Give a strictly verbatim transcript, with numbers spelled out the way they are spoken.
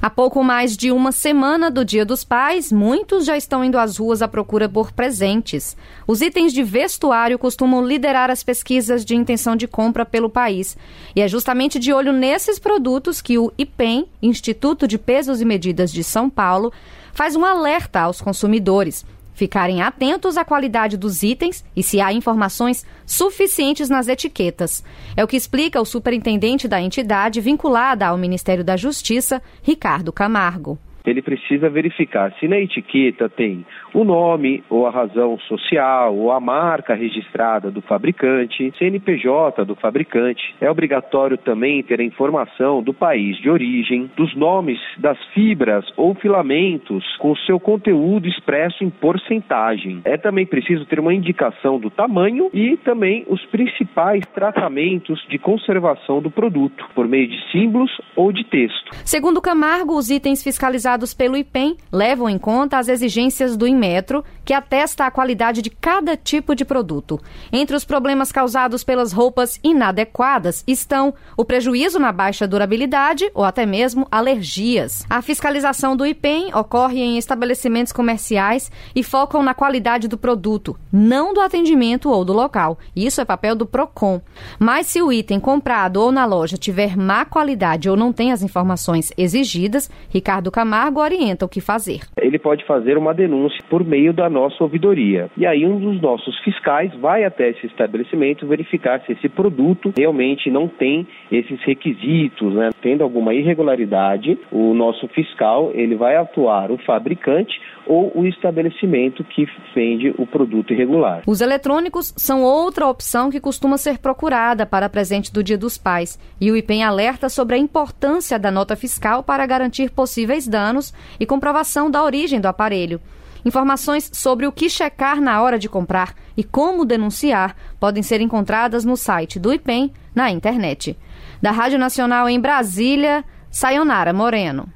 Há pouco mais de uma semana do Dia dos Pais, muitos já estão indo às ruas à procura por presentes. Os itens de vestuário costumam liderar as pesquisas de intenção de compra pelo país. E é justamente de olho nesses produtos que o IPEM, Instituto de Pesos e Medidas de São Paulo, faz um alerta aos consumidores. Ficarem atentos à qualidade dos itens e se há informações suficientes nas etiquetas. É o que explica o superintendente da entidade vinculada ao Ministério da Justiça, Ricardo Camargo. Ele precisa verificar se na etiqueta tem o nome ou a razão social ou a marca registrada do fabricante, C N P J do fabricante. É obrigatório também ter a informação do país de origem, dos nomes das fibras ou filamentos com seu conteúdo expresso em porcentagem. É também preciso ter uma indicação do tamanho e também os principais tratamentos de conservação do produto, por meio de símbolos ou de texto. Segundo Camargo, os itens fiscalizados pelo IPEM levam em conta as exigências do Inmetro, que atesta a qualidade de cada tipo de produto. Entre os problemas causados pelas roupas inadequadas estão o prejuízo na baixa durabilidade ou até mesmo alergias. A fiscalização do IPEM ocorre em estabelecimentos comerciais e focam na qualidade do produto, não do atendimento ou do local. Isso é papel do PROCON. Mas se o item comprado ou na loja tiver má qualidade ou não tem as informações exigidas, Ricardo Camargo orienta o que fazer. Ele pode fazer uma denúncia por meio da nossa ouvidoria. E aí um dos nossos fiscais vai até esse estabelecimento verificar se esse produto realmente não tem esses requisitos, né? Tendo alguma irregularidade, o nosso fiscal ele vai atuar o fabricante ou o estabelecimento que vende o produto irregular. Os eletrônicos são outra opção que costuma ser procurada para presente do Dia dos Pais. E o IPEM alerta sobre a importância da nota fiscal para garantir possíveis danos e comprovação da origem do aparelho. Informações sobre o que checar na hora de comprar e como denunciar podem ser encontradas no site do IPEM na internet. Da Rádio Nacional em Brasília, Sayonara Moreno.